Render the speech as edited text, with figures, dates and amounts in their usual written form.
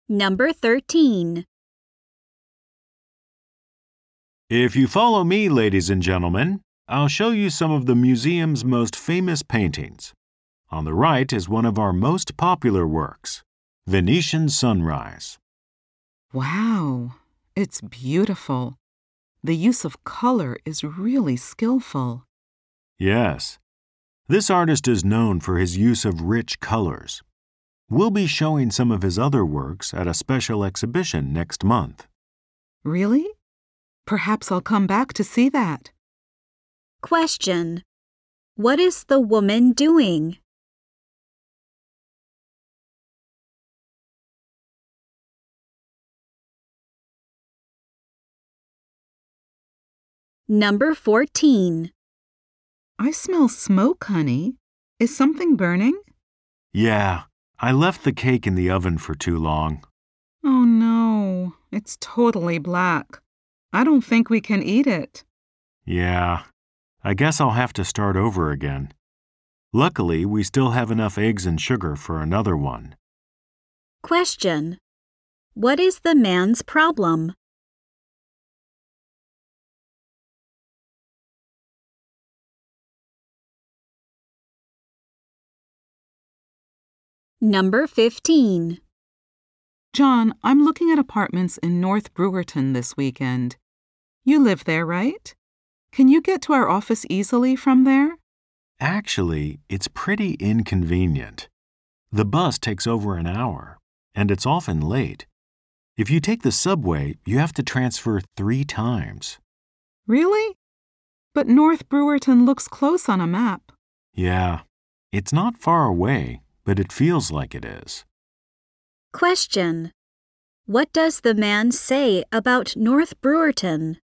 Number 13. If you follow me, ladies and gentlemen, I'll show you some of the museum's most famous paintings. On the right is one of our most popular works, Venetian Sunrise. Wow, it's beautiful. The use of color is really skillful. Yes, this artist is known for his use of rich colors. We'll be showing some of his other works at a special exhibition next month. Really? Perhaps I'll come back to see that. Question. What is the woman doing? Number 14. I smell smoke, honey. Is something burning? Yeah, I left the cake in the oven for too long. Oh no, it's totally black. I don't think we can eat it. Yeah, I guess I'll have to start over again. Luckily, we still have enough eggs and sugar for another one. Question. What is the man's problem? Number 15. John, I'm looking at apartments in North Brewerton this weekend. You live there, right? Can you get to our office easily from there? Actually, it's pretty inconvenient. The bus takes over an hour, and it's often late. If you take the subway, you have to transfer 3 times. Really? But North Brewerton looks close on a map. Yeah, it's not far away, but it feels like it is. Question. What does the man say about North Brewerton?